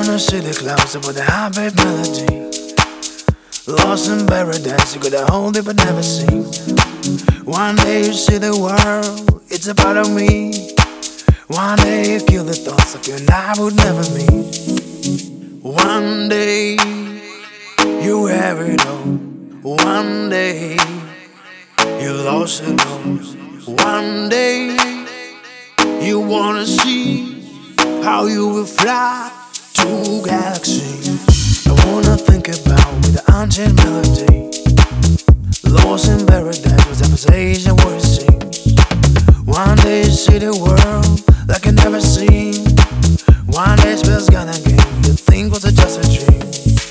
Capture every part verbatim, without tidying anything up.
Gonna see the clouds with a heartbeat melody. Lost in paradise, you gotta hold it but never see. One day you see the world, it's a part of me. One day you kill the thoughts of you and I would never meet. One day you have it all. One day you lost it all. One day you wanna see how you will fly to galaxy. I wanna think about with the ancient melody. Lost in paradise with conversation what it seems. One day you see the world like I never seen. One day spells gonna game. You think was it just a dream.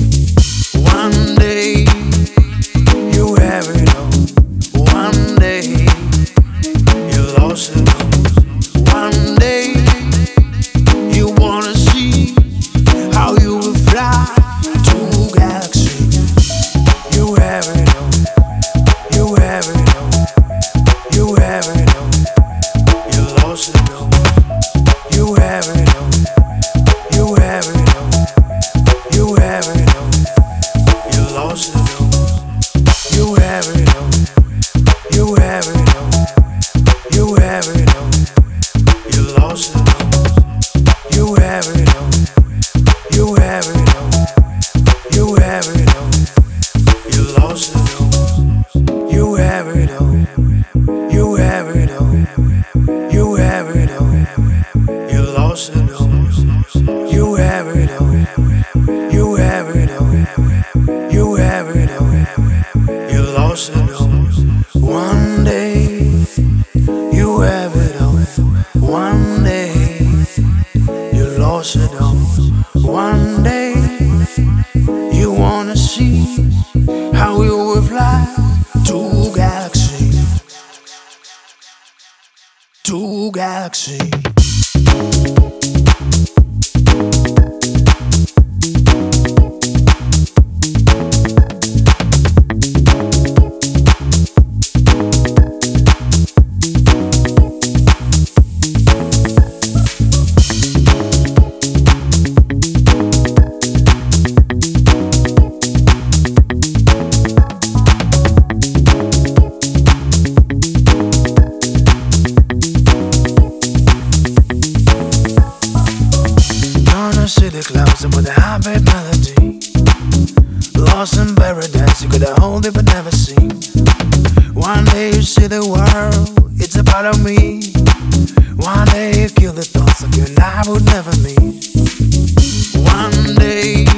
One day you have it all. One day you lost it all. One day you wanna see how you will fly to galaxy. You have it all. You have it all. You have it all. You lost it all. You have it all. You have it all. You have it all. You lost it all. You have it all. You have it all. You have it all. You lost it all. You have it all. You have it all. You have it all. You lost it all. You have it all. You have it all. You have it all. You lost it all. You have it all. You have it all. You have it all. You lost it all. One day you have it all. One day you lost it all. One day you wanna see how you will fly to galaxy. To galaxy. See the clouds with a heartbeat melody. Lost in paradise, you gotta hold it but never see. One day you see the world, it's a part of me. One day you kill the thoughts of you and I would never meet. One day